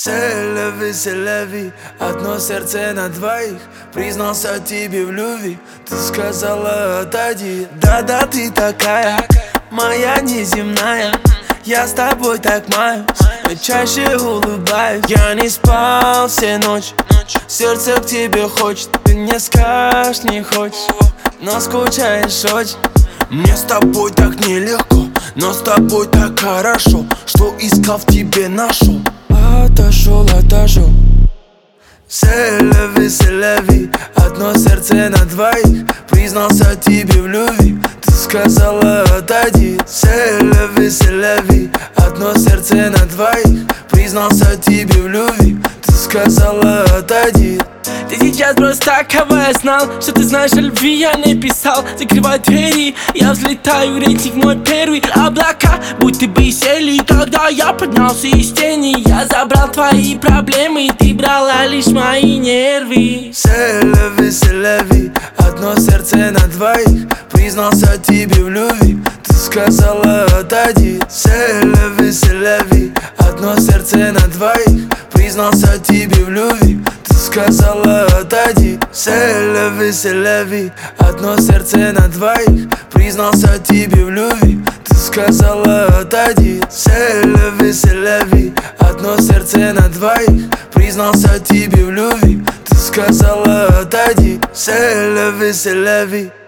C'est la vie, одно сердце на двоих. Признался тебе в любви, ты сказала отойди. Да-да, ты такая, моя неземная. Я с тобой так маюсь, но чаще улыбаюсь. Я не спал все ночи, сердце к тебе хочет. Ты не скажешь, не хочешь, но скучаешь очень. Мне с тобой так нелегко, но с тобой так хорошо, что искал в тебе нашел. Отошел. C'est la vie, одно сердце на двоих. Признался тебе в любви, ты сказала отойди. C'est la vie, одно сердце на двоих. Признался тебе в любви, ты сказала отойди. Ты сейчас просто так, кого я знал, что ты знаешь о любви, я не писал. Закрывай двери, я взлетаю, рейтинг мой первый. Облака будто бы сели, когда я поднялся из тени. Я забрал твои проблемы, ты брала лишь мои нервы. C'est la vie, одно сердце на двоих. Признался тебе в любви, ты сказала отойди. C'est la vie, одно сердце на двоих. Признался тебе в любви, ты сказала отойди. C'est la vie, одно сердце на двоих. Признался тебе в любви, ты сказала отойди. C'est la vie, одно сердце на двоих. Признался тебе в любви, ты сказала отойди. C'est la vie.